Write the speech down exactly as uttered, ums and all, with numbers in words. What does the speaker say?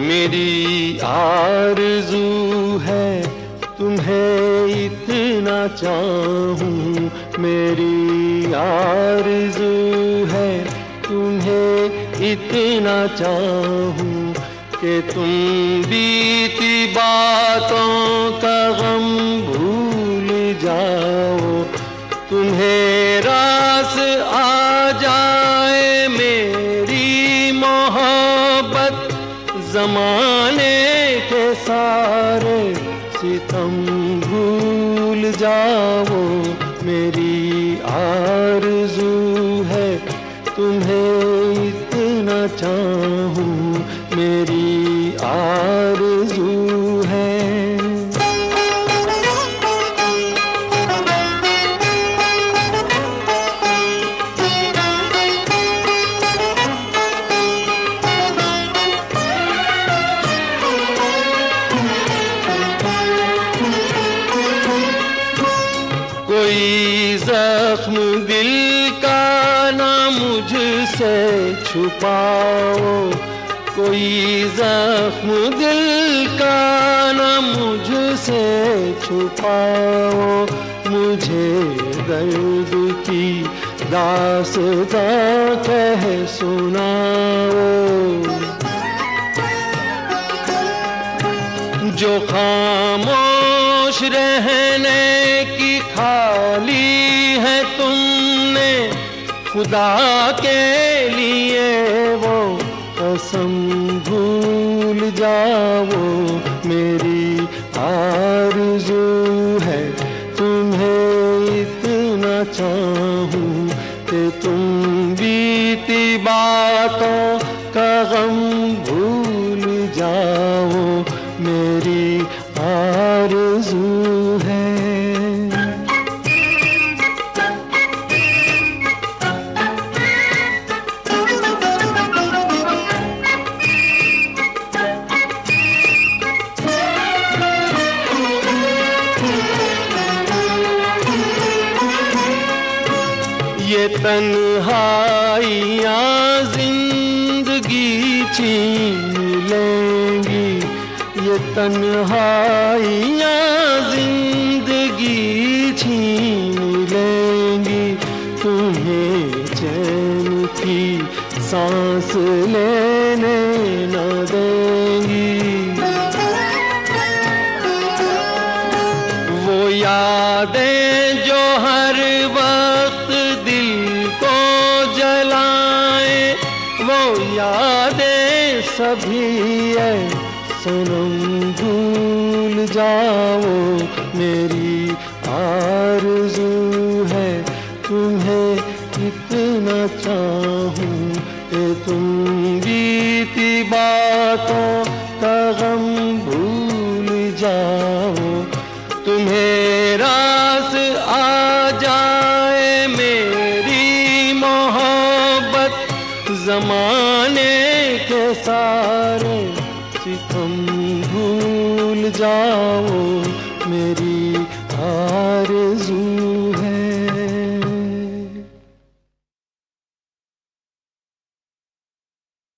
मेरी आरज़ू है तुम्हें इतना चाहूं, मेरी आरज़ू है तुम्हें इतना चाहूं कि तुम बीती बातों का गम भूल जाओ, तुम्हें रास आ जाए मेरी मोहब्बत, ज़माने के सारे सितम भूल जाओ। मेरी आरज़ू है तुम्हें इतना चाहूं, मेरी आरज़ू है। कोई जख्म दिल का ना मुझसे छुपाओ, कोई जख्म दिल का ना मुझसे छुपाओ, मुझे दर्द की दास्तां कह सुनाओ। जो खामोश रहने की खाली है तुमने खुदा के लिए वो कसम भूल जाओ। मेरी आरज़ू है तुम्हें इतना चाहूं कि तुम बीती बातों का गम भूल जाओ। मेरी आरज़ू है। ये तन्हाइयाँ जिंदगी छीन लेंगी, ये तन्हाइयाँ जिंदगी छीन लेंगी, तुम्हें चैन की सांस लेने न देंगी। वो यादें जो हर वक्त दिल को जलाए, वो यादें सभी है सनम भूल जाओ। मेरी आरज़ू है तुम्हें इतना चाहूं कि तुम बीती बातों का गम भूल जाओ, तुम्हें रास आ जाए मेरी मोहब्बत, ज़माने के सारे सितम भूल जाओ। मेरी